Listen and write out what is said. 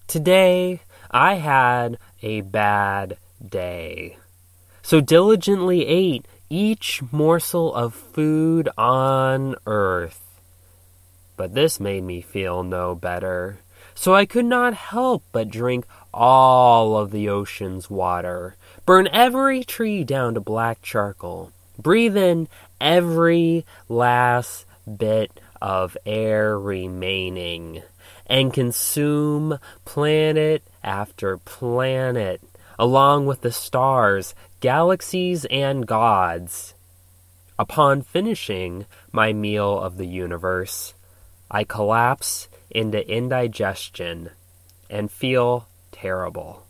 Today, I had a bad day, so diligently ate each morsel of food on earth. But this made me feel no better, so I could not help but drink all of the ocean's water, burn every tree down to black charcoal, breathe in every last bit of air remaining, and consume planet after planet, along with the stars, galaxies, and gods. Upon finishing my meal of the universe, I collapse into indigestion and feel terrible.